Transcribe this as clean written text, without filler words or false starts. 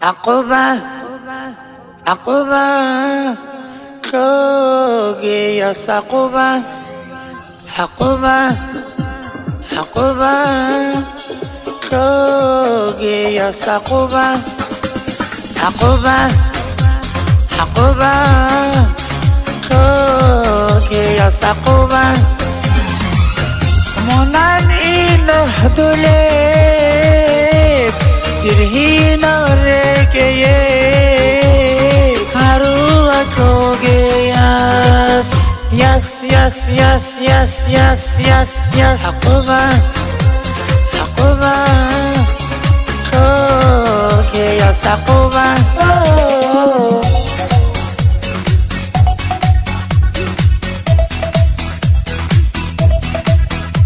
عقبة عقبة كوكي يا سقبة عقبة عقبة كوكي يا سقبة عقبة عقبة كوكي يا سقبة منان إله دوليب يرهينا ركيه هرولا كوكي يس يس يس يس يس يس يس عقبة عقبة كوكي يا سقبة